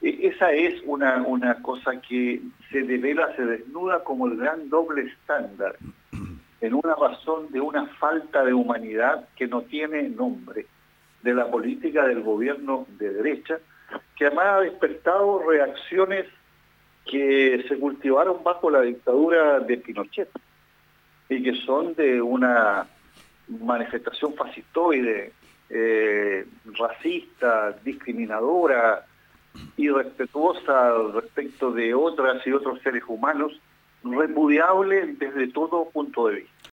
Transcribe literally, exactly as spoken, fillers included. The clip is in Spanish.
E- Esa es una, una cosa que se devela, se desnuda como el gran doble estándar, en una razón de una falta de humanidad que no tiene nombre, de la política del gobierno de derecha, que además ha despertado reacciones que se cultivaron bajo la dictadura de Pinochet y que son de una manifestación fascistoide, eh, racista, discriminadora, irrespetuosa respecto de otras y otros seres humanos, repudiable desde todo punto de vista.